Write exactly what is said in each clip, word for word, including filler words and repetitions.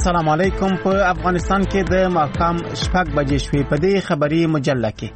السلام علیکم. په افغانستان کې د ماښام شپږ بجې شوې. په دې خبري مجله کې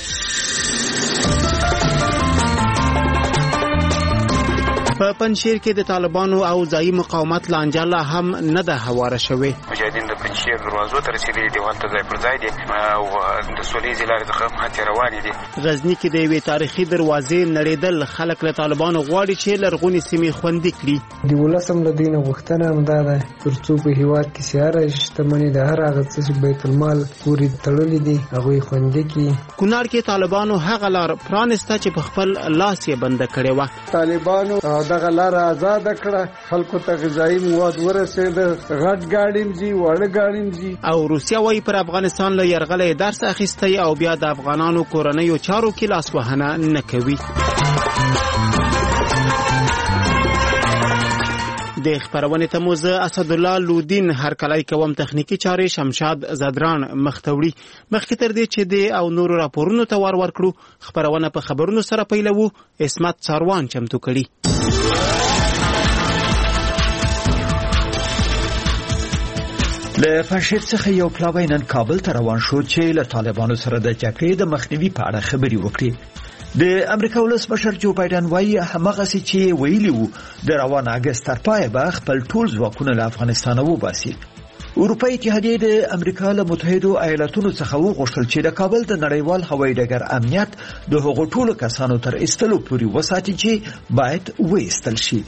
په پنځشیر کې د طالبانو او ځایي مقاومت لانجه هم نه ده هواره شوې. مجاهدین د پنځشیر دروازو ته رسېدلي دي، هلته ځای پر ځای دي او د سولیزې لارې څخه هڅې روانې دي. غزني کې د یوې تاریخي دروازې نړېدل. خلک له طالبانو غواړي چې لرغونې سیمې خوندي کړي. د ولسم له دینه غوښتنه همدا ده تر څو په هېواد کې سیاره شتمني د هر هغه څه چې بیت المال پورې تړلي دي هغوی خوندي کړي. کونړ کې طالبانو هغه لار پرانسته چې په خپل لاس یې بنده کړې وه. طالبانو دغه لار آزاد کړه، خلکو ته غذایی مواد ورسېده، غټ ګاډي مزي وړ ګاډي مزي. او روسیا وايي پر افغانستان له یرغله درس اخیستی او بیا د افغانانو کورنیو چارو کې لاس وهنه نه کوي. د خبرونه تموز اسد الله لودین هر کله کوم تخنیکی چارې شمشاد زدران مختوړي. مخکې تر دې چې د او نور راپورونو ته ور ورکړو خبرونه په خبرونو سره پیلوو. اسمت څاروان چمتو کړي. له پنځشیر څخه یو پلاوی نن کابل ته روان شو چې له طالبانو سره د جګړې د مخنیوي په اړه خبرې وکړي. د امریکا ولسمشر جو بایدن وايي همغه چې ویلي وو د روان اگست تر پای به خپل ټول ځواکونه له افغانستان وباسي. اروپایي اتحادیه د امریکا له متحدو ایالاتونو څخه وغوښتل چې د کابل د نړیوال هوایي ډګر امنیت د هغو ټولو کسانو تر ایستلو پورې وساتي چې باید وایستل شي.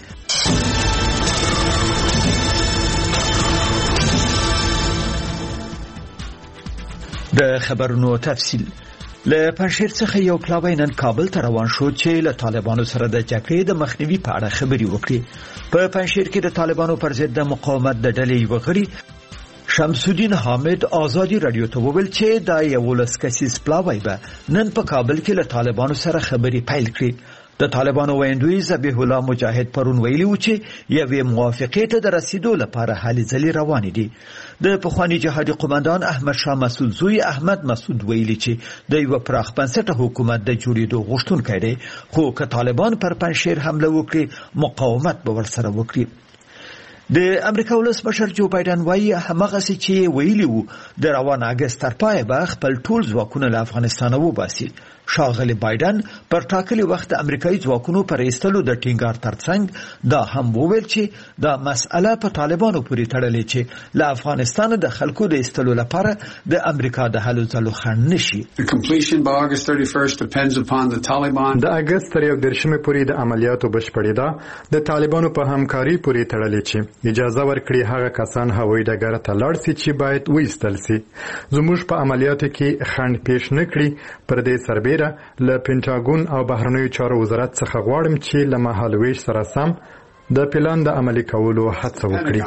د خبرونو تفصیل. له پنځشیر څخه یو پلاوی نن کابل ته روان شو چې له طالبانو سره د جګړې د مخنیوي په اړه خبرې وکړي. په پنځشیر کې د طالبانو پر ضد د مقاومت د ډلې یو غړي شمس الدین حامد آزادی رادیو ته وویل چې دا یو لس کسیز پلاوی به نن په کابل کې له طالبانو سره خبرې پیل کړي. د طالبانو ویندوی ذبیح الله مجاهد پرون ویلي و چې یوې موافقې ته د رسیدو لپاره هلې ځلې روانې دي. د پخواني جهادي قومندان احمد شاه مسعود زوی احمد مسعود ویلي چې د یو پراخ بنسټه حکومت د جوړېدو غوښتونکی دی، خو که طالبان پر پنځشیر حمله وکړي مقاومت به ورسره وکړي. د امریکا ولسمشر جو بایدن وايي همغه چې ویلي وو د روان اگست تر پای به خپل ټول ځواکونه له افغانستان وباسي. ښاغلی بایدن پر ټاکلي وخت د امریکایي ځواکونو پر ایستلو د ټینګار ترڅنګ دا هم وویل چې دا مسأله په طالبانو پورې تړلې چې له افغانستان د خلکو د ایستلو لپاره د امریکا د هلو ځلو خنډ نشي. د اگست تر یو دېرشمې پورې د عملیاتو بشپړېدا د طالبانو په همکاري پورې تړلې چې اجازه ورکړي هغه کسان هوایي ډګر ته لاړ شي چې باید وایستل شي. زموږ په عملیاتو کې خنډ پیښ نه کړي. پر دې سربېره له پینټاګون او بهرنیو چارو وزارت څخه غواړم چې له مهالویش سره سم د پلان د عملي کولو هڅه وکړي.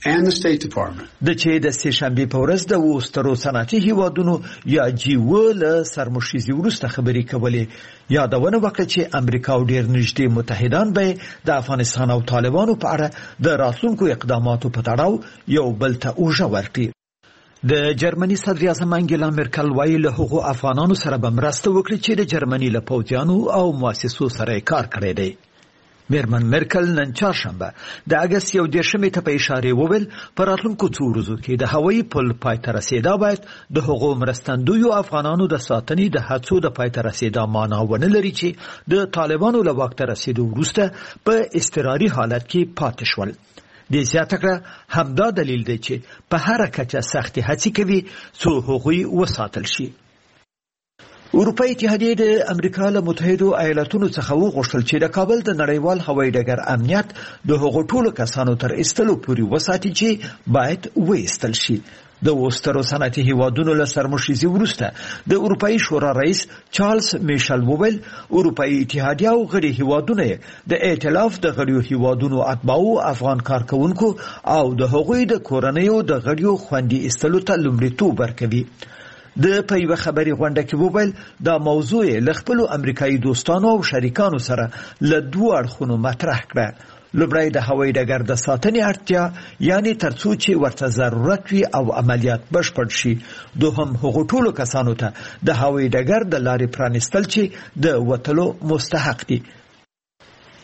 د چې د سې شنبې په ورځ د وسترو صنعتي هیوادونو یا جی و له سرمشیزي وروسته خبرې کولې. یادونه وکړه چې امریکا او ډېر نږدې متحدان به د افغانستان او طالبانو په اړه د راتلونکو اقداماتو په تړاو یو بل ته اوږه ورکړي. د جرمني صدر اعظم انګلا مرکل وايي له هغو افغانانو سره به مرسته وکړي چې د جرمني له پوځیانو او مؤسسو سره کار کړی دی. میرمن مرکل نن چهارشنبه د اگست یو دېرشمې ته په اشاره وویل په راتلونکو څو ورځو کې د هوایي پل پای ته رسېدا باید د هغو مرستندویو افغانانو د ساتنې د هڅو د پای ته رسېدا معنا ونه لري چې د طالبانو له واک ته رسېدو وروسته په اضطراري حالت کې پاتې شول. د زیاته کړه همدا دلیل دی چې په هر کچه سختي هڅې کوي څو هغوی وساتل شي. اروپایي اتحادیه د امریکا له متحدو ایالاتونو څخه وغوښتل چې د کابل د نړیوال هوایي ډګر امنیت د هغو ټولو کسانو تر ایستلو پورې وساتي چې باید وایستل شي. د وسترو صنعتي هیوادونو له سرمشیزي وروسته د اروپایي شورا رئیس چارلز میشل وویل اروپایي اتحادیه او غړي هیوادونه د ائتلاف د غړیو هیوادونو اتباعو افغان کارکونکو او د هغوی د کورنیو د غړیو خوندي ایستلو ته لومړیتوب ورکوي. د په یوه خبري غونډه کې وویل دا موضوع له خپلو امریکایي دوستانو او شریکانو سره له دوه اړخونو مطرح کړه. لومړی د هوایي ډګر د ساتنې اړتیا یعنی ترڅو چې ورته ضرورت وي او عملیات بشپړ شي. دوهم هغو ټولو کسانو ته د هوایي ډګر د لارې پرانیستل چې د وتلو مستحق دي.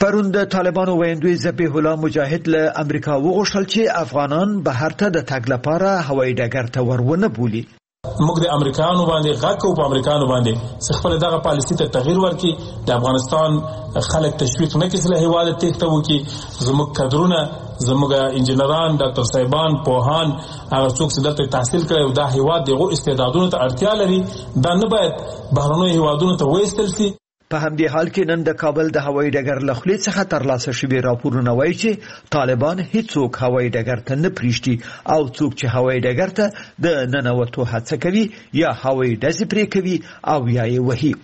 پرون د طالبانو ویندوی ذبیح الله مجاهد له امریکا وغوښتل چې افغانان بهر ته د تګ لپاره هوایي ډګر ته ورونه بولي. موږ د امریکایانو باندې غږ او په امریکایانو باندې خپل دغه پالیسي ته تغییر ورکړي، د افغانستان خلک تشویق نه کړي له هیواده تېښته وکړي. زموږ کادرونه، زموږ انجینران، ډاکټر صاحبان، پوهان، هغه څوک چې دلته تحصیل کړي او دا هیواد دغه استعدادونو ته اړتیا لري، دا نه باید بهرنیو هیوادونو ته وایستل شي. په همدې حال کې نن د کابل د هوایي ډګر له خولې څخه ترلاسه شوي راپورونه وایي چې طالبان هیڅوک هوایي ډګر ته نه پریږدي او څوک چې هوایي ډګر ته د ننوتو هڅه کوي یا هوایي ډزې پرې کوي او یا یې وهي.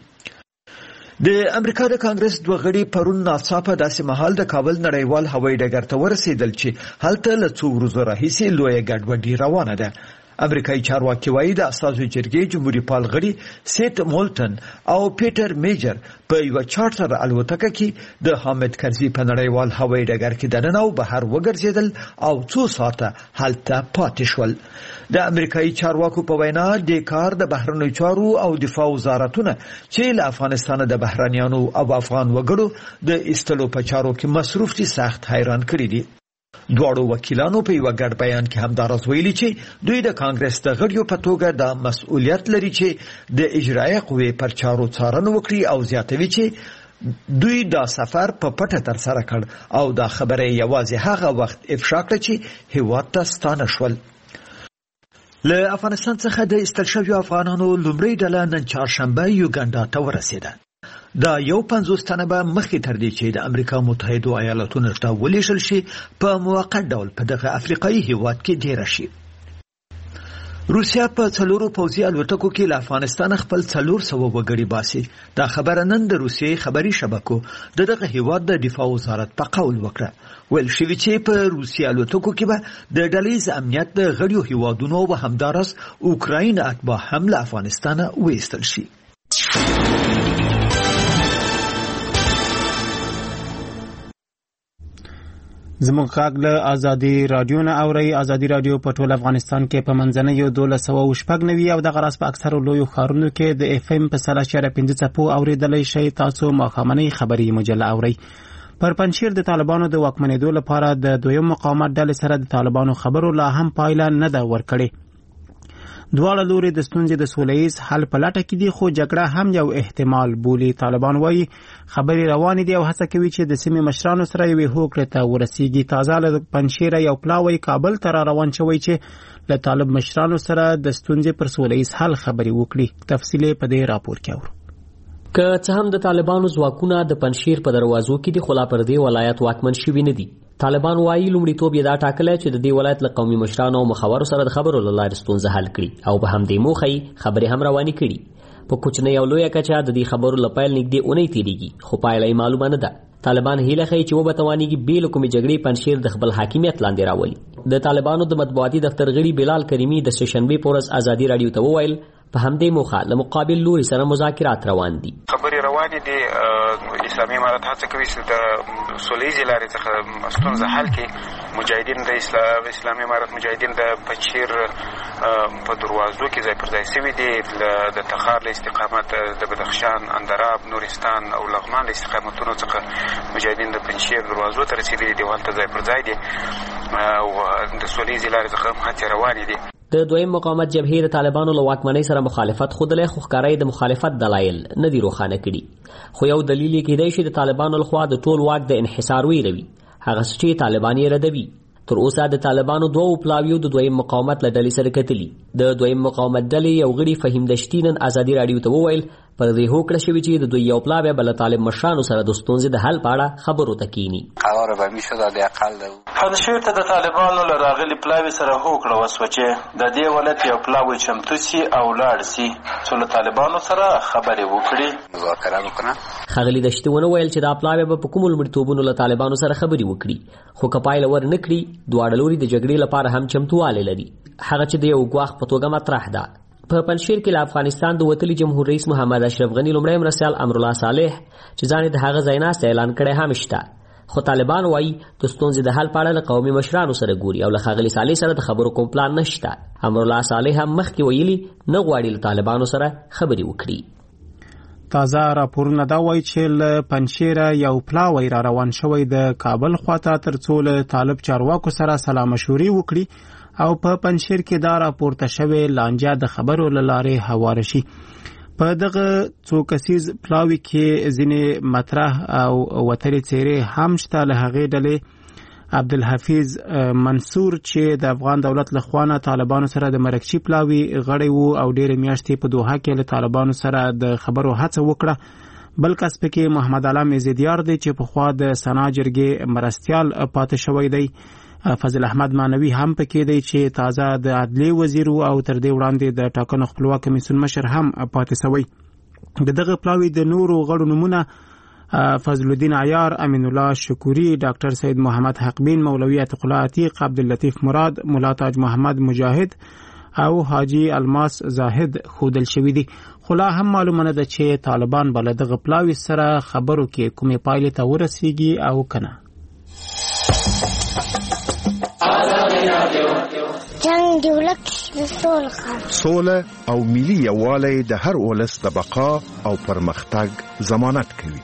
د امریکا د کانګرس دوه غړي پرون ناڅاپه داسې مهال د کابل نړیوال هوایي ډګر ته ورسېدل چې هلته له څو ورځو راهیسې لویه ګډوډي روانه ده. امریکایي چارواکي وایي د استازو جرګې جمهوریت پال غړي سیټ مولټن او پیټر میجر په یو چارټر الوتکه کې د حامد کرزي په نړیوال هوایي ډګر کې دننه او بهر وګرځېدل او څو ساعته هلته پاتې شول. د امریکایي چارواکو په وینا د کار د بهرنیو چارو او دفاع وزارتونه چې له افغانستان د بهرنیانو او افغان وګړو د ایستلو په چارو کې مصروف دي سخت حیران کړي دي. دواړو وکیلانو په یو ګډ بیان کې هم دا راز ویلي چې دوی د کانګرس د غړیو په توګه د مسؤلیت لري چې د اجرایه قوې پر چارو څارنه وکړي او زیاتوي چې دوی دا سفر په پټه ترسره کړ او دا خبره یوازې هغه وخت افشا کړه چې هیواد ته ستانه شول. له افغانستان څخه د ایستل شویو افغانانو لومړۍ ډله نن چهارشنبه یوګانډا ته ورسېده. دا یو پنځوس تنه به مخکې تر دې چې د امریکا متحده ایالاتونو ته ولیږل شي په موقت ډول په دغه افریقایي هیواد کې ډیره شي. روسیا په څلورو پوځي الوتکو کې له افغانستان خپل څلور سوه وګړي باسي. دا خبره نن د روسیې خبري شبکو د دغه هیواد د دفاع وزارت په قول وکړه. ویل شوي چې په روسي الوتکو کې به د ډلهییز امنیت د غړیو هیوادونو او همداراز اوکراین اتباع هم له افغانستانه وایستل شي. زموږ غږ له ازادي رادیو نه اوري. ازادي رادیو په ټول افغانستان کې په منځنیو دولس سوه شپږ نوي او دغه راز په اکثرو لویو ښارونو کې د اف ام په سل اشاریه پنځه څپو اورېدلی شئ. تاسو ماښامنۍ خبري مجله اورئ. پر پنجشیر د طالبانو د واکمنېدو لپاره د دویم مقاومت ډلې سره د طالبانو خبرو لا هم پایله نه ده ورکړې. دواړه لوري د ستونزې د سولهییز حل په لټه کې دي، خو جګړه هم یو احتمال بولي. طالبان وایي خبرې روانې دي او هڅه کوي چې د سیمې مشرانو سره یوې هوکړې ته ورسیږي. تازه له پنجشیره یو پلاوی کابل ته را روان شوی چې له طالب مشرانو سره د ستونزې پر سولهییز حل خبرې وکړي. تفصیل په دې راپور کې اورو. که څه هم د طالبانو ځواکونه د پنجشیر په دروازو کې دي، خو لا پر دې ولایت واکمن شوي نه دي. طالبان وایي لومړیتوب یې دا ټاکلی چې د دې ولایت له قومي مشرانو او مخورو سره د خبرو له لارې ستونزه حل کړي او په همدې موخه یې خبرې هم روانې کړي. په کوچنۍ او لویه کچه د دې خبرو له پیل نږدې اونۍ تېرېږي، خو پایله یې معلومه نه ده. طالبان هیله ښیي چې وبه توانېږي بې له کومې جګړې پنجشیر د خپل حاکمیت لاندې راولي. د طالبانو د مطبوعاتي دفتر غړي بلال کریمي د سهشنبې په ورځ ازادي راډیو ته وویل په همدې موخه له مقابل لوري سره مذاکرات روان دي. خبرې روانې دي. اسلامي امارت هڅه کوي چې د سولهییزې لارې څخه ستونزه حل کړي. مجاهدین د اسلامي امارت مجاهدین د پنجشیر په دروازو کې ځای پر ځای سوي دي. د تخار له استقامت، د بدخشان، اندراب، نورستان او لغمان له استقامتونو څخه مجاهدین د پنجشیر دروازو ته رسېدلي دي او هلته ځای پر ځای دي او د سولهییزې لارې څخه هم هڅې روانې دي. د دویم مقاومت جبهې د طالبانو له واکمنۍ سره مخالفت ښودلی، خو ښکاره د مخالفت دلایل نه دي روښانه کړي. خو یو دلیل یې کیدای شي د طالبانو لخوا د ټول واک د انحصار ویروي، هغه څه چې طالبان یې ردوي. تر اوسه د طالبانو دوو پلاویو د دویم مقاومت له ډلې سره کتلي. د دویم مقاومت ډلې یو غړي فهیم دشتي نن ازادي راډیو ته وویل پر دې هوکړه شوې چې د دوی یو پلاوی به له طالب مشرانو سره د ستونزې د حل په اړه خبرو ته کینی. قرار به میشد د اقل د پنجشیر ته د طالبانو له راغلي پلاوی سره هوکړه وسوه چې د دې ولایت یو پلاوی چمتو سي او لاړ سي چې له طالبانو سره خبرې وکړي، مذاکره وکړي. ښاغلي دشتي ونه ویل چې دا پلاوی به په کومو لومړیتوبونو له طالبانو سره خبرې وکړي، خو که پایله ور نه کړي دواړه لوري د جګړې لپاره هم چمتووالی لري، هغه چې د یو ګواښ په توګه مطرح ده. په پنجشیر کې له افغانستان د وتلي جمهور رئیس محمد اشرف غني لومړی مرستیال امرالله صالح چې ځان د هغه ځای ناستی اعلان کړی هم شته، خو طالبان وایي د ستونزې د حل په اړه له قومي مشرانو سره ګوري او له ښاغلي صالح سره د خبرو کوم پلان نشته. امرالله صالح هم مخکې ویلي نه غواړي له طالبانو سره خبرې وکړي. تازه راپورونه دا وایي چې له پنجشیره یو پلاوی را روان شوی د کابل خواته ترڅو له طالب چارواکو سره سلا مشورې وکړي او په پنجشیر کې دا راپورته شوی لانجه د خبرو له لارې هواره شي. په دغه څو کسیز پلاوي کې ځینې مطرح او وتلې څیرې هم شته. له هغې ډلې عبدالحفیظ منصور چې د افغان دولت له خوا نه طالبانو سره د مرکچی پلاوي غړی وو او ډېرې میاشتې په دوحه کې له طالبانو سره د خبرو هڅه وکړه. بل کس پکې محمد علام زیدیار دی چې پخوا د سنا جرګې مرستیال پاتې شوی دی. فضل احمد مانوي هم پکې دی چې تازه د عدلیې وزیر او تر دې وړاندې د ټاکنو خپلواک کمیسیون مشر هم پاتې شوی. د دغه پلاوي د نورو غړو نومونه فضل الدین عیار، امین الله شکوری، ډاکټر سید محمد حقبین، مولوی عتیق الله عتیق، عبداللطیف مراد، مولا تاج محمد مجاهد او حاجی الماس زاهد خودل شوی دي. خو لا هم معلومه نه ده چې طالبان به له دغه پلاوي سره خبرو کې کومې پایلې ته ورسیږي او کنه. جنگ دی ولک د سول خان سوله او ملي یووالی د هر ولس د بقا او پرمختګ ضمانت کوي.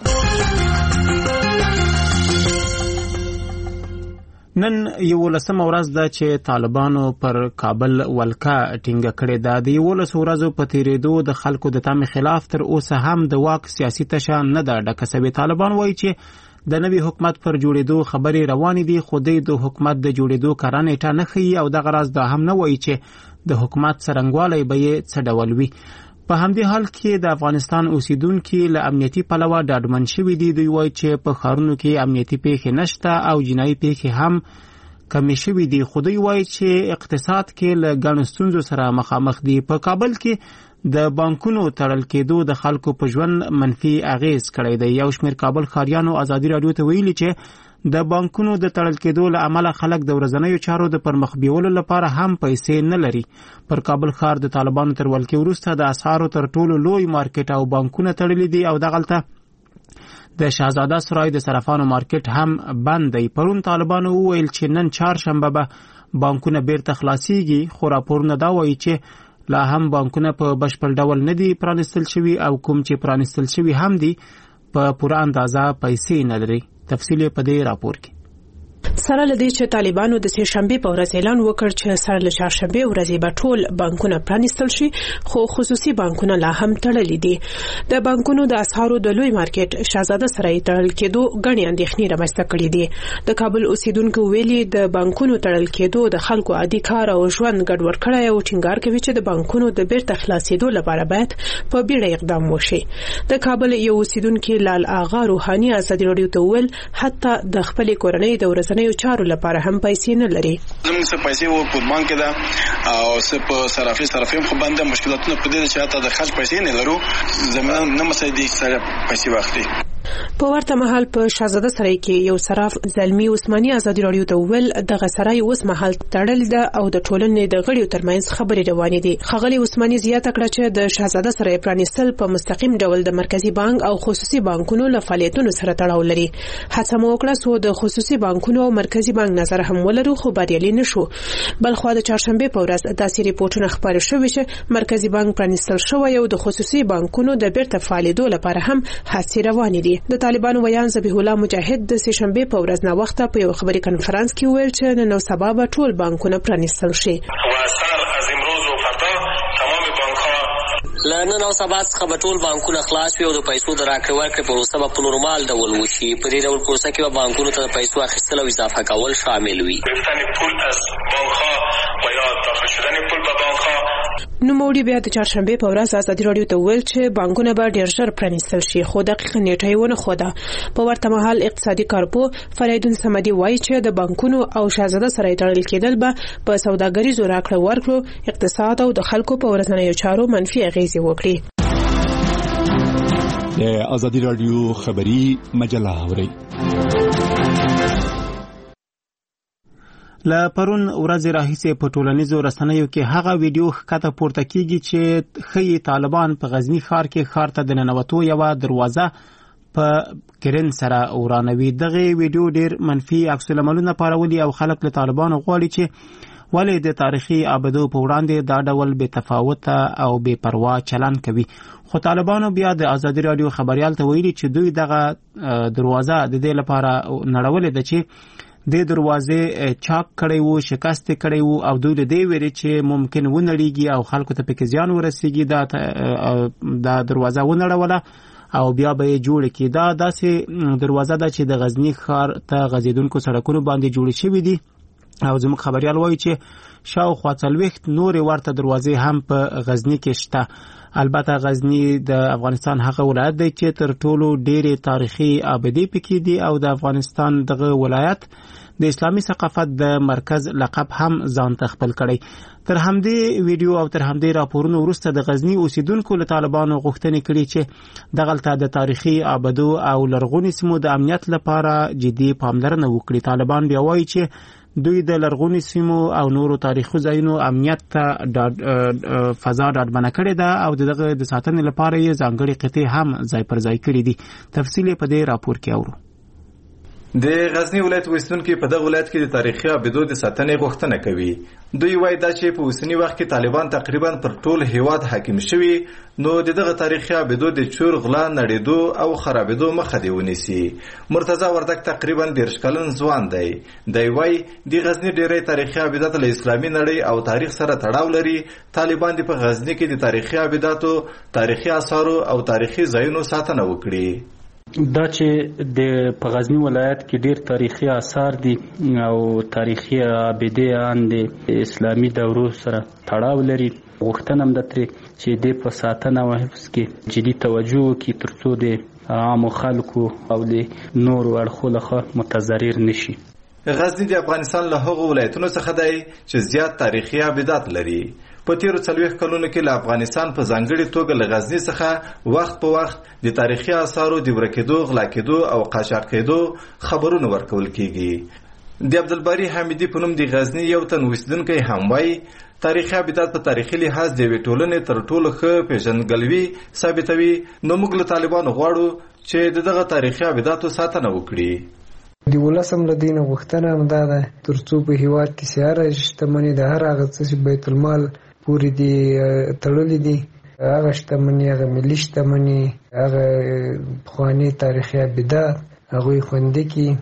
نن یولسمه ورځ ده چې طالبانو پر کابل ولکه ټینګه کړې ده. د یولس ورځو په تیریدو د خلکو د تمې خلاف تر اوسه هم د واک سیاسي تشه نه ده ډکه سوې. طالبان وایي چې د نوي حکومت پر جوړېدو خبرې روانې دي، خو دوی د حکومت د جوړېدو کره نیټه نه ښیي او دغه راز دا هم نه وایي چې د حکومت څرنګوالی به یې څه ډول وي. په همدې حال کې د افغانستان اوسیدونکي له امنیتي پلوه ډاډمن شوي دي. دوی وایي چې په ښارونو کې امنیتي پیښې نشته او جنایي پیښې هم کمې شوي دي، خو دوی وایي چې اقتصاد کې له ګڼو ستونزو سره مخامخ دي. په کابل کې د بانکونو تړل کېدو د خلکو په ژوند منفي اغیز کړی دی. یو شمېر کابل ښاریانو ازادي راډیو ته ویلي چې د بانکونو د تړل کېدو له امله خلک د ورځنیو چارو د پرمخ بیولو لپاره هم پیسې نه لري. پر کابل ښار د طالبانو تر ولکې وروسته د اسعارو تر ټولو لوی مارکیټ او بانکونه تړلي دي او دغلته د شهزاده سرای د صرافانو مارکیټ هم بند دی. پرون طالبانو وویل چې نن چهارشنبه به بانکونه بیرته خلاصیږي، خو راپورونه دا وایي چې لا هم بانکونه په بشپړ ډول نه دي پرانستل شوي او کوم چې پرانستل شوي هم دي په پوره اندازه پیسې نه لري. تفصیل په دې راپور کې. سره لدی چې طالبانو د سه شنبه په ورځ اعلان وکړ چې سره له چهارشنبه ورځې به ټول بانکونه پرانستل شي، خو خصوصي بانکونه لا هم تړلي دي. د بانکونو د اسعارو د لوی مارکیټ شهزاده سرای تړل کېدو غني اندېښنې رامنځته کړې دي. د کابل اوسیدونکو ویلي د بانکونو تړل کېدو د خلکو عادي کار او ژوند ګډوډ کړی او ټینګار کوي چې د بانکونو د بیرته خلاصېدو لپاره باید په بیړه اقدام وشي. د کابل یو اوسیدونکو لال اغا روحاني ازادي راډیو ته ویل حتی د خپل کورنۍ د ورځنیو چارو لپاره هم پیسې نه لري. زموږ څه پیسې وو په بانک کې ده او څه په صرافي صرافي خو باندې مشکلاتونه په دې چې حتی د خرج پیسې نه لرو، زموږ نه مساعدې سره پیسې واخلي. په ورته مهال په شهزاده سرای کې یو صراف زلمی عثماني ازادي راډیو ته ویل دغه سرای اوس مهال تړل ده او د ټولنې د غړیو ترمنځ خبرې روانې دي. خغلی عثماني زیاته کړه چې د شهزاده سرای پرانیستل په مستقیم ډول د مرکزی بانک او خصوصي بانکونو له فعالیتونو سره تړاو لري. هڅه مو وکړه سو د خصوصي بانکونو او مرکزی بانک نظر هم ولرو، خو بریالي نشو. بلخو د چهارشنبه په ورځ داسې ریپورتونه خبرې شوې چې مرکزی بانک پرانیستل شوی او د خصوصي بانکونو د بیرته فعالیتولو لپاره هم هڅې روانې دي. د طالبانو ویان ذبیح الله مجاهد د سه شنبه په ورځ نه وخت په یو خبري کانفرنس کې ویل چې نن سبا به ټول بانکونه پرانیستل شي. لنن او سبا څخه به ټول بانکونه خلاص وي او د پیسو د راکړې ورکړې پروسه به په نورمال ډول وشي. په دې ډول پروسه کې به بانکونو ته د پیسو اخیستل او اضافه کول شامل وي. نوموړي بیا د چهارشنبه په ورځ ازادي راډیو ته ویل چې بانکونه به ډېر ژر پرانیستل شي، خو دقیق نیټه یې ونه ښوده. په ورته مهال اقتصادي کارپو فریدون صمدي وایي چې د بانکونو او شهزاده سرای تړل کېدل به په سوداګریزو راکړه ورکړو اقتصاد او د خلکو په ورځنیو چارو منفي اغیزې وکړي. د ازادي راډیو خبري مجله اوري. له پرون ورځ راهیسې په ټولنیزو رسنیو کې هغه ویډیو ښکته پورته کیږي چې ښیي طالبان په غزنی ښار کې ښار ته د ننوتو یوه دروازه په کرن سره ورانوي. دغه ویډیو ډیر منفي عکس العملونه پارولي او خلک له طالبانو غواړي چې ولې د تاریخي ابدو په وړاندې دا ډول بې تفاوته او بې پروا چلن کوي. خو طالبانو بیا د ازادي رادیو خبريال ته ویلي چې دوی دغه دروازه د دې لپاره نړولې ده چې د دروازې چاک کړی وو، شکست کړی وو او دوی له دې ویري چې ممکن ونړیږي او خلکو ته پکې زیان ورسیږي دا دا دروازه ونړوله او بیا به جوړ کی. دا داسې دروازه ده چې د غزنی ښار ته غزیدونکو سړکونو باندې جوړ شوی دي او زموږ خبريال وایي چې شاوخوا څلوېښت نورې ورته دروازې هم په غزنی کې شته. البته غزنی د افغانستان هغه ولایت دی چې تر ټولو ډېرې تاریخي ابدي پکې دي او د افغانستان دغه ولایت د اسلامي ثقافت د مرکز لقب هم ځان ته خپل کړی. تر همدې ویډیو او تر همدې راپورونو وروسته د غزنی اوسیدونکو له طالبانو غوښتنې کړې چې دغلته د تاریخي ابدو او لرغوني سیمو د امنیت لپاره جدي پاملرنه وکړي. طالبان بیا وایي چې دوی د لرغوني سیمو او نورو تاریخي ځایونو امنیت ته فضا ډاډمنه کړې ده او دغه د ساتنې لپاره یې ځانګړي قطعې هم ځای پر ځای کړي دي. تفصیل په دې راپور کې اورو. د غزنی ولایت اوسیدونکو په دغه ولایت کې د تاریخي ابدو د ساتنې غوښتنه کوي. دوی وایي دا چې په اوسنی وخت کې طالبان تقریبا پر ټول هیواد حاکم شوي نو دغه تاریخي ابدو د چور غلا نړېدو او خرابېدو مخه دی ونیسي. مرتضی وردک تقریبا دېرش کلن ځوان دی. دی وایي د غزنی ډېری تاریخي ابدات له اسلامي نړۍ او تاریخ سره تړاو لري. طالبان د په غزنی کې د تاریخي ابداتو، تاریخي آثارو او تاریخي ځایونو ساتنه وکړي. دا چې د په غزنی ولایت کې ډیر تاریخي آثار دي او تاریخي ابدیان د اسلامي دورو سره تړاو لري، غوښتنه هم ده ترې چې د په ساتنه او حفظ کې جدي توجه وکړي ترڅو د عامو خلکو او د نورو اړخو لخوا متضرر نشي. غزنی د افغانستان له هغو ولایتونو څخه دی چې زیات تاریخي ابدات لري. په تیرو څلوېښت کلونو کې له افغانستان په ځانګړې توګه له غزنی څخه وخت په وخت د تاریخي آثارو د ورکېدو، غلا کېدو او قاچاق کېدو خبرونه ورکول کېږي. د عبدالباري حمیدي په نوم د غزنی یو تن اوسیدونکی هم وایي تاریخي ابدات په تاریخي لحاظ د یوې ټولنې تر ټولو ښه پیژندګلوي ثابتوي. نو موږ له طالبانو غواړو چې د دغه تاریخي ابداتو ساتنه وکړي. د ولسم له دینه غوښتنه همدا ده ترڅو په هیواد کې سیاره شتمني د هر هغه څه چې بیت المال پورې دي تړلې دي، هغه شتمني، هغه ملي شتمني، هغه پخواني تاریخي ابدات هغوی خوندي کړي.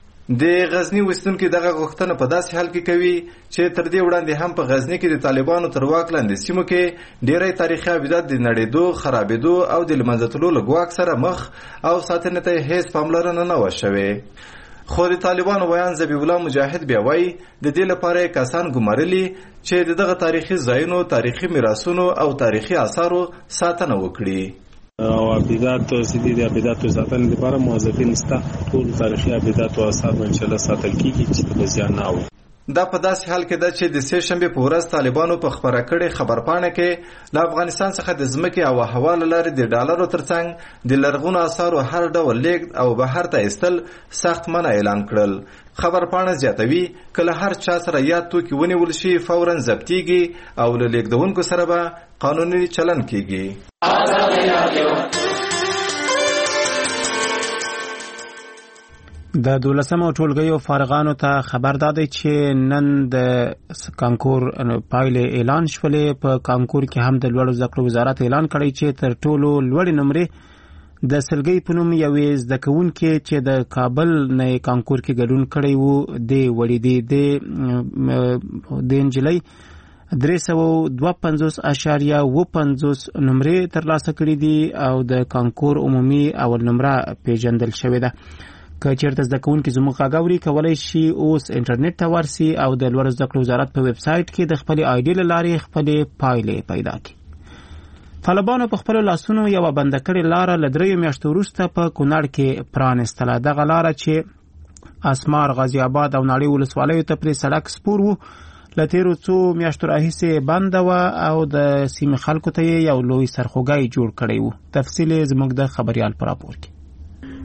د غزنی اوسیدونکو دغه غوښتنه په داسې حال کې کوي چې تر دې وړاندې هم په غزنی کې د طالبانو تر واک لاندې سیمو کې ډېری تاریخي ابدات د نړېدو، خرابېدو او د له منځه تللو له ګواښ سره مخ او ساتنې ته هېڅ پاملرنه نه وه شوې. خو د طالبانو ویان ذبیح الله مجاهد بیا وایي د دې لپاره کسان ګمارلي چې دغه تاریخي ځایونو، تاریخي میراثونو او تاریخي آثارو ساتنه وکړي. او ابدات سیدي د ابدات ساتنې لپاره موظفین ستا ټول تاریخي ابدات او آثار ان شاء الله ساتل کیږي چې په زیان نه وي. دا په داسې حال کې ده چې د سې شنبې په ورځ طالبانو په خبره کړې خبرپاڼه کې له افغانستان څخه د ځمکې او هوا له لارې د ډالرو ترڅنګ د لرغونو آثارو هر ډول لیږد او بهر ته ایستل سخت منع اعلان کړل. خبرپاڼه زیاتوي که له هر چا سره یاد توکي ونیول شي فورا ضبطیږي او له لیږدونکو سره به قانوني چلن کیږي. د دولسمو ټولګیو فارغانو ته خبر دادی چې نن د کانکور پایلې اعلان شولې. په کانکور کې هم د لوړو زده کړو وزارت اعلان کړی چې تر ټولو لوړې نمرې د سلګۍ په نوم یوې زده کوونکې چې د کابل نه کانکور کې ګډون کړی وو د وړې دی د نجلۍ درې سوه دوه پنځوس اشاریه اوه پنځوس نمرې ترلاسه کړي دي او د کانکور عمومي اول نمره پیژندل شوې ده. که چیرته زده کوونکي زموږ غږ اوري کولی شي اوس انټرنیټ ته ورسي او د لوړو زده کړو وزارت په ویب سایټ کې د خپلې آی ډي له لارې خپلې پایلې پیدا کړي. طالبانو په خپلو لاسونو یوه بنده کړې لاره له دریو میاشتو وروسته په کونړ کې پرانستله. دغه لاره چې اسمار، غازي آباد او ناړۍ ولسوالیو ته پرې سړک سپور وو له تېرو څو میاشتو راهیسې بنده وه او د سیمې خلکو ته یې یو لوی سرخوږی جوړ کړی و. تفصیل یې زموږ د خبریال په راپور کې.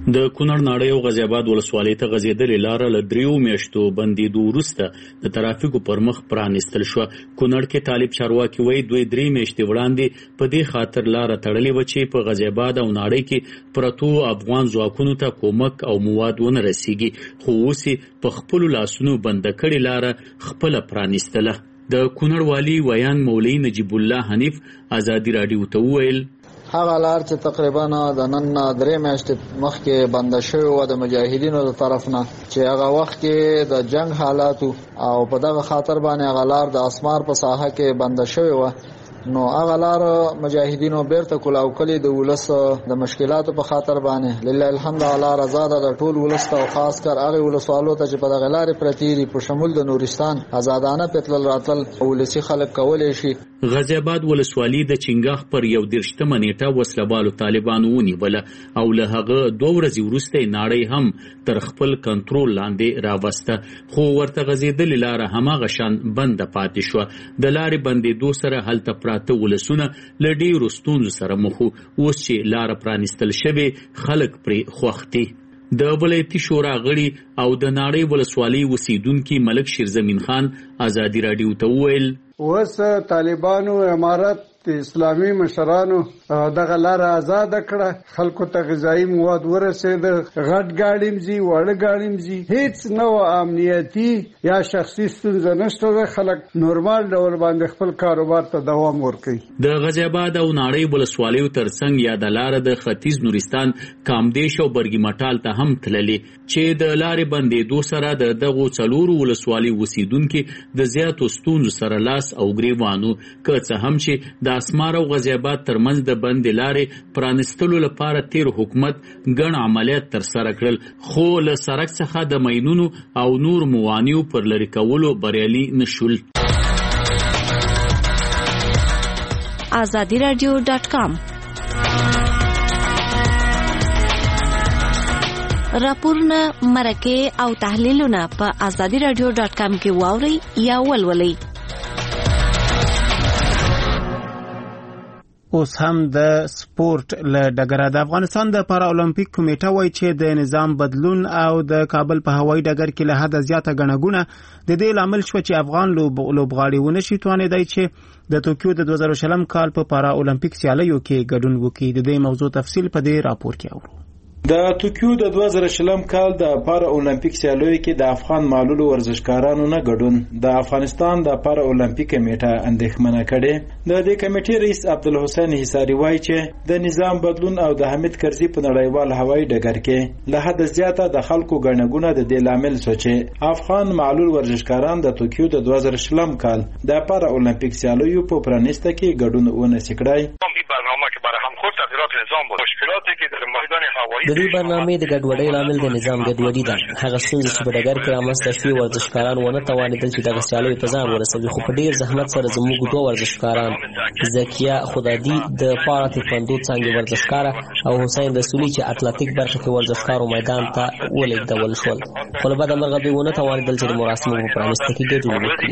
د کونړ ناړۍ او غازی آباد ولسوالۍ ته غځېدلې لاره له دریو میاشتو بندېدو وروسته د ترافیکو پر مخ پرانیستل شوه. کونړ کې طالب چارواکي وایي دوی درې میاشتې وړاندې په دې خاطر لاره تړلې وه چې په غازی آباد او ناړۍ کې پرتو افغان ځواکونو ته کومک او مواد ونه رسیږي، خو اوس یې په خپلو لاسونو بنده کړې لاره خپله پرانیستله. د کونړ والي ویان مولوي نجیب الله حنیف ازادي راډیو ته وویل هغه لار چې تقریبا د نن درې میاشتې مخکې بنده شوې وه د مجاهدینو د طرف نه، چې هغه وخت کې د جنگ حالاتو او په دغه خاطر باندې هغه لار د اسمار په ساحه کې بنده شوې وه. نو هغه لار مجاهدینو بیرته کلاو کړې د ولس د مشکلاتو په خاطر باندې. لله الحمد لله آزاده د ټول ولس ته او خاص کر هغه ولسوالو ته چې په دغه لارې پرتې دي په شمول د نورستان آزادانه پتلل راتل ولسی خلک کولی شي. غازی آباد ولسوالي د چنګاخ پر یو دېرشتمه نیټه وسلهوالو طالبانو ونیوله او له هغه دوه ورځې وروسته یې ناړۍ هم تر خپل کنټرول لاندې راوسته، خو ورته غځېدلې لاره هماغه شان بنده پاتې شوه. د لارې بندېدو سره هلته پراته ولسونه له ډېرو ستونزو سره مخ وو. اوس چې لاره پرانیستل شوې خلک پرې خوښ دي. د ولایتي شورا غړي او د ناړۍ ولسوالۍ اوسیدونکي ملک شیرزمین خان ازادي راډیو ته وویل اوس طالبانو امارت اسلامي مشرانو دغه لار آزاد کړه، خلکو ته غذایی مواد ورسېد، غټ ګاډیم زی وړ ګاډیم زی، هیڅ نو امنیتی یا شخصي ستونزه نشته، خلک نورمال ډول باندې خپل کاروبار ته دوام ورکوي. د غازی آباد او ناړۍ ولسوالیو ترڅنګ یا د لار د ختیځ نورستان کامدیش او برګی مټال ته هم تللې چې د لارې بندېدو سره د دغو څلورو ولسوالۍ اوسیدونکي د زیاتو ستونزو سره لاس او ګریوانو، که څه هم چې د اسمار او غازی آباد ترمنځ د بندې لارې پرانستلو لپاره تیر حکومت ګڼ عملیات ترسره کړل، خو له سړک څخه د ماینونو او نور موانعو پر لرې کولو بریالي نشول. آزادي راډیو ډاټ کام راپورونه، مرکې او تحلیلونه په آزادي راډیو ډاټ کام کې واورئ یا ولولئ. اوس هم د سپورت له ډګره د افغانستان د پارا اولمپیک کمیټه وایي چې د نظام بدلون او د کابل په هوایي ډګر کې له حده زیاته ګڼه د دې لامل شو چې افغان لوبغاړي ونه شي توانېدای چې د توکیو د دوه زره شلم کال په پارا اولمپیک سیالیو کې ګډون وکړي. د دې موضوع تفصیل په دې راپور کې اورو. د توکیو د دوه زره شلم کال د پارا اولمپیک سیالیو کې د افغان معلولو ورزشکارانو نه ګډون د افغانستان د پارا اولمپیک کمیټه اندېښمنه کړې. د دې کمیټې رئیس عبدالحسین حصاري وایي چې د نظام بدلون او د حمید کرزي په نړیوال هوایي ډګر کې له حد زیاته د خلکو ګڼه ګوڼه د دې لامل شو چې افغان معلول ورزشکاران د توکیو د دوه زره شلم کال د پارا اولمپیک سیالیو په پرانیسته کې ګډون ونه سي کړای. د دې برنامې د ګډوډۍ لامل د نظام ګډوډي ده. هغه ستونزې چې په ډګر کې رامنځته شوې ورزشکاران ونه توانېدل چې دغه سیالیو ته ځان ورسوي، خو په ډېر زحمت سره زموږ دوه ورزشکاران زکیه خدادي د پارا تایکوندو څانګې ورزشکاره او حسین رسولي چې اتلتیک برخه کې ورزشکارو میدان ته ولېږدول شول، خو له بده مرغه دوی ونه توانېدل چې د مراسمو په پرانیسته کې ګډون وکړي.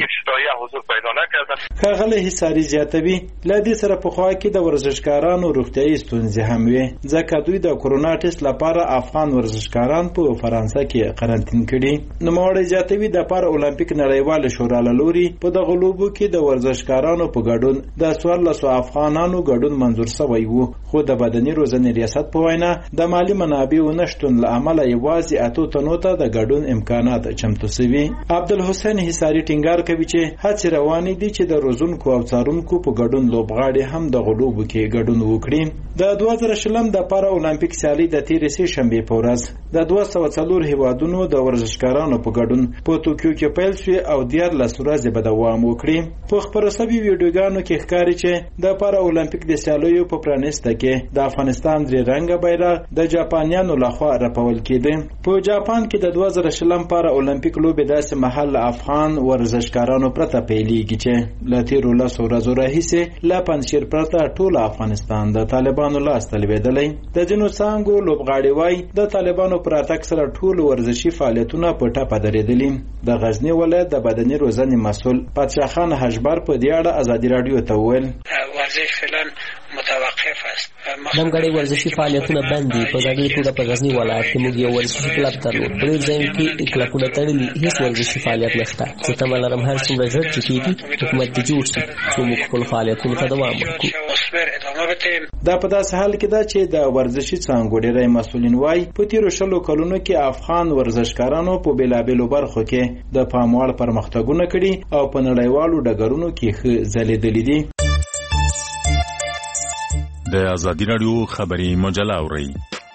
ښاغلی حصاري زیاتوي له دې سره پخوا کې د ورزشکارانو روغتیایي ستونزې هم وې، ځکه دوی د کرونا ټیسټ لپاره افغان ورزشکاران په فرانسه کې قرنطین کړي. نوموړی زیاتوي د پارا اولمپیک نړیواله شورا له لوري په دغه لوبو کې د ورزشکارانو په ګډون د څوارلسو افغانانو ګډون منظور شوی و، خو د بدني روزنې ریاست په وینا د مالي منابعو نشتون له امله یوازې اتو تنو ته د ګډون امکانات چمتو شوي. عبدالحسین حصاري ټینګار کوي چې هڅې روانې دي چې د روزونکو او څارونکو په ګډون لوبغاړي هم د غلوبو کې ګډون وکړي. د دوه زره شلم د پارا اولمپیک سیالي د تیرې سې شنبې په ورځ د دوه سوه څلور هیوادونو د ورزشکارانو په ګډون په توکیو کې پیل شوې او دیارلس ورځې به دوام وکړي. په خپرو شوي ویډیوګانو کې ښکاري چې د پارا اولمپیک د سیالیو په پرانیسته کې د افغانستان درې رنګه بیرغ د جاپانیانو لخوا رپول کېده. په جاپان کې د دوه زره شلم پارا اولمپیک لوبې داسې مهال افغان ورزشکارانو پرته پیلېږي چې له تیرو لسو ورځو راهیسې له پنجشیر پرته ټول افغانستان د طالبانو لاس ته لوېدلی. د ځینو څانګو لوبغاړي وایي د طالبانو پر راتګ سره ټول ورزشي فعالیتونه په ټپه درېدلي. د غزني ولایت د بدني روزنې مسؤل پادشاه خان حجبر په دې اړه ازادي راډیو ته وویل ورزش فعلا متوقف است. دمګړی ورزشي فعالیتونه بند دي. په ځانګړي توګه په غزني ولایت کې موږ یو ورزشي کلب درلود. په ډېر ځایونو کې کلبونه تړلي، هېڅ ورزشي فعالیت نشته. زه تمه لرم هر څومره ژر چې کېږي حکومت دې جوړ شي څو موږ خپلو فعالیتونو ته دوام ورکړو. دا په داسې حال کې ده چې د ورزشي څانګو ډېری مسؤلین وایي په تېرو شلو کلونو کې افغان ورزشکارانو په بېلابېلو برخو کې د پام وړ پرمختګونه کړي او په نړیوالو ډګرونو کې ښه ځلېدلي دي. د ازادي راډیو خبري مجله اورئ.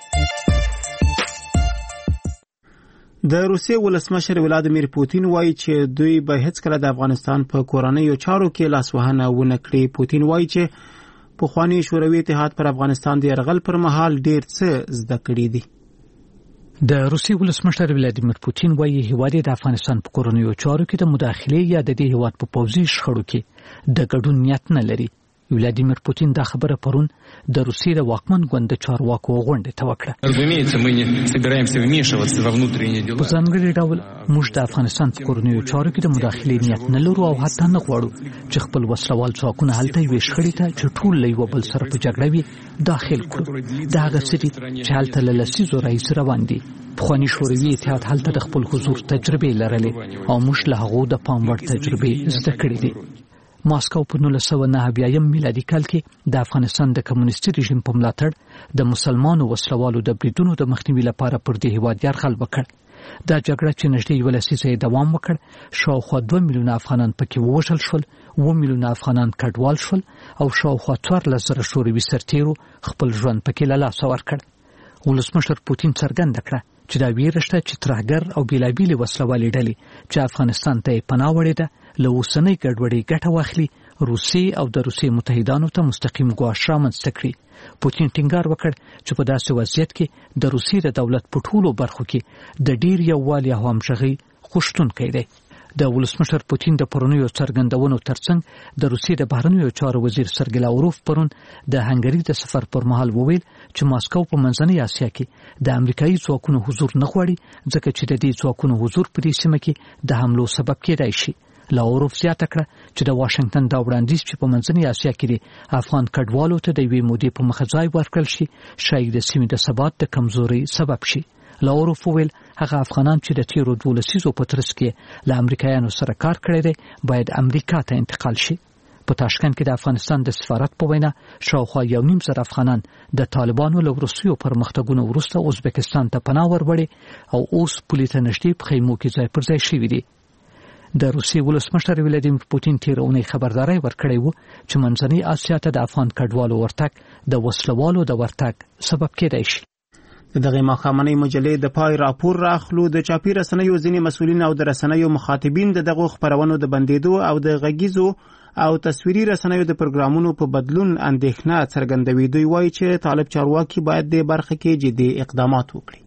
د روسیې ولسمشر ولادیمیر پوتین وایي چې دوی به هیڅکله د افغانستان په کورنیو چارو کې لاسوهنه ونه کړي. پوتین وایي چې پخوانی شوروي اتحاد پر افغانستان د یرغل پر مهال ډېر څه زده کړي دي. د روسیې ولسمشر ولادیمیر پوتین وایي هیواد د افغانستان په کورنیو چارو کې د مداخلې یا د دې هیواد په پوځي شخړو کې د ګډون نیت نه لري. ولادیمیر پوتین دا خبره پرون د روسیې د واکمن ګوند د چارواکو غونډې ته وکړه. په ځانګړي ډول موږ د افغانستان په کورنیو چارو کې د مداخلې نیت نه لرو او حتی نه غواړو چې خپل وسلوال ځواکونه هلته یوې شخړې ته چې ټول له یوه بل سره په جګړه وي داخل کړو. دا هغه څه دي چې هلته له لسیزو راهیسې روان دي. پخوانی شوروي اتحاد هلته د خپل حضور تجربې لرلې او موږ له هغو د پام وړ تجربې زده کړې دي. ماسکو په نولس سوه نهه اویایم میلادي کال کې د افغانستان د کمونیستي رژیم په ملاتړ د مسلمانو وسلوالو د بریدونو د مخنیوي لپاره پر دې هیواد یرغل وکړ. دا جګړه چې نږدې یوه لسیزه یې دوام وکړ، شاوخوا دوه میلیونه افغانان پکې ووژل شول، اووه میلیونه افغانان کډوال شول او شاوخوا څوارلس زره شوروي سرتیرو خپل ژوند پکې له لاسه ورکړ. ولسمشر پوتین څرګنده کړه چې دا ویره شته چې ترهګر او بېلابېلې وسلوالې ډلې چې افغانستان ته یې پناه وړې ده له اوسنۍ ګډوډۍ ګټه واخلي، روسیې او د روسیې متحدانو ته مستقیم ګواښ رامنځته کړي. پوتین ټینګار وکړ چې په داسې وضعیت کې د روسیې د دولت په ټولو برخو کې د ډېر یووالي او همغږۍ غوښتونکی دی. د ولسمشر پوتین د پرونیو څرګندونو ترڅنګ د روسیې د بهرنیو چارو وزیر سرګی لاوروف پرون د هنګري د سفر پر مهال وویل چې ماسکو په منځنۍ اسیا کې د امریکایي ځواکونو حضور نه غواړي ځکه چې د دې ځواکونو حضور په دې سیمه کې د حملو سبب کېدای شي. لاوروف زیاته کړه چې د واشنگټن دا وړاندیز چې په منځنۍ اسیا کې د افغان کډوالو ته د یوې مودې په مخه ځای ورکړل شي شاید د سیمې د ثبات د کمزورۍ سبب شي. لاوروف وویل هغه افغانان چې د تیرو دوه لسیزو په ترڅ کې له امریکایانو سره کار کړی دی باید امریکا ته انتقال شي. په تاشکند کې د افغانستان د سفارت په وینا شاوخوا یو نیم زره افغانان د طالبانو له وروستیو پرمختګونو وروسته ازبکستان ته پناه وروړي او اوس پولې ته نږدې په خیمو کې ځای پر ځای شوي دي. د روسیې ولسمشر ولادیمیر پوتین تېره اونۍ خبرداری ورکړی و چې منځنۍ اسیا ته د افغان کډوالو ورتګ د وسلوالو د ورتګ سبب کېدای شي. د دغه ماښامنۍ مجلې د پای راپور راخلو د چاپي رسنیو ځینې مسؤلین او د رسنیو مخاطبین د دغو خپرونو د بندېدو او د غږیزو او تصویري رسنیو د پروګرامونو په بدلون اندېښنه څرګندوي. دوی وایي چې طالب چارواکي باید د برخه کې جدي اقدامات وکړي.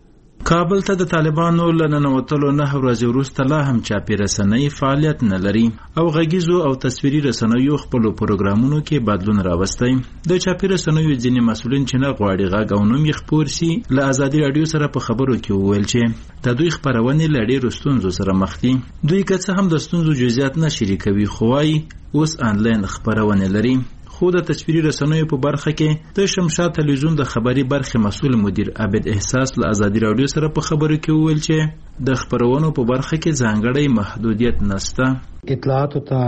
کابل ته د طالبانو له ننوتلو نهه ورځې وروسته لا هم چاپي رسنۍ فعالیت نه لري او غږیزو او تصویري رسنیو خپلو پروګرامونو کې بدلون راوستی. د چاپي رسنیو ځینې مسؤلین چې نه غواړي غږ او نوم یې خپور سي له ازادي راډیو سره په خبرو کې وویل چې د دوی خپرونې له ډېرو ستونزو سره مخ دي. دوی که څه هم د ستونزو جزئیات نه شریکوي خو وایي اوس آنلاین خپرونې لري. خو د تصویري رسنیو په برخه کې د شمشاد تلویزیون د خبري برخې مسؤل مدیر عابد احساس له ازادي راډیو سره په خبرو کې وویل چې د خبرونو په برخه کې ځانګړی محدودیت نشته. اطلاعاتو ته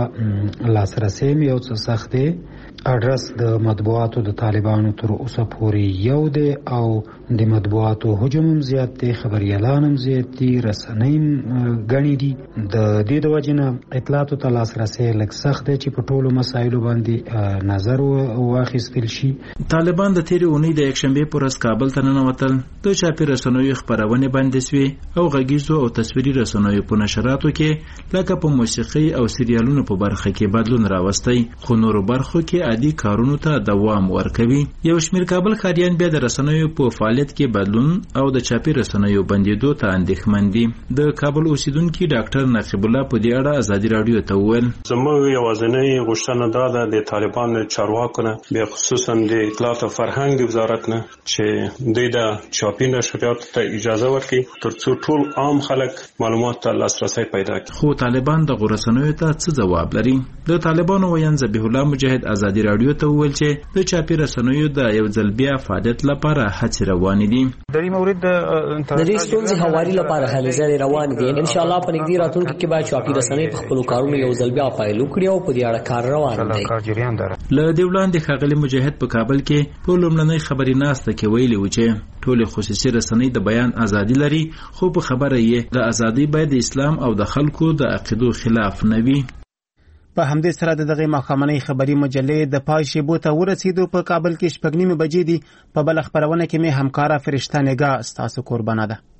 لاسرسی یو څه سخت دی. اډرس د مطبوعاتو د طالبانو تر اوسه پورې یو دی او د مطبوعاتو حجم هم زیات دی، خبریالان هم زیات دي، رسنۍ ګڼې دي. د دې د وجې نه اطلاعاتو ته لاسرسی لږ سخت دی چې په ټولو مسایلو باندې نظر واخیستل شي. طالبان د تیرې اونۍ د یکشنبې په ورځ کابل ته ننوتل. د چاپي رسنیو خپرونې بندې سوې او غږیزو او تصویري رسنیو په نشراتو کې لکه په موسیقي او سریالونو په برخه کې بدلون راوستی خو نورو برخو کې عادي کارونو ته دوام ورکوي. یو شمېر کابل ښاریان بیا د رسنیو په فعالیت کې بدلون او د چاپي رسنیو بندېدو ته اندېښمن دي. د کابل اوسیدونکي ډاکټر نقیب الله په دې اړه ازادي راډیو ته وویل زموږ یوازینۍ غوښتنه دا ده د طالبانو چارواکو نه بیا خصوصا د اطلاعات او فرهنګ وزارت نه چې دوی د چاپي نشریاتو ته اجازه ورکړي ترڅو ټول عام خلک معلومات ته لاسرسی پیدا کړي. خو طالبان د رسنیو ته څه ځواب لري؟ د طالبانو ویاند ذبیح الله مجاهد ازادي ازادي رادیو ته وویل چې د چاپی رسنیو د یو ځل بیا فعالیت لپاره هڅې روانې دي. د دې مورد د دې ستونزې هواري لپاره هلې ځلې روان دي. ان شاء الله په نږدې راتلونکي کې به چاپی رسنۍ په خپل کارونو یو ځل بیا پیل وکړي او په دې اړه کار روان دی. له دې وړاندې ښاغلي مجاهد په کابل کې په لومړنۍ خبري ناسته کې ویلي و چې ټول خصوصي رسنۍ د بیان ازادي لري، خو په خبره یې د ازادي باید د اسلام او د خلکو د عقیدو خلاف نه وي. په همدې سره د دغه ماښامنۍ خبري مجلې د پای شیبو ته ورسېدو. په کابل کې شپږ نیمې بجې دي. په بل خبرونه کې مې همکاره فرشته نگاه ستاسو قربانه ده.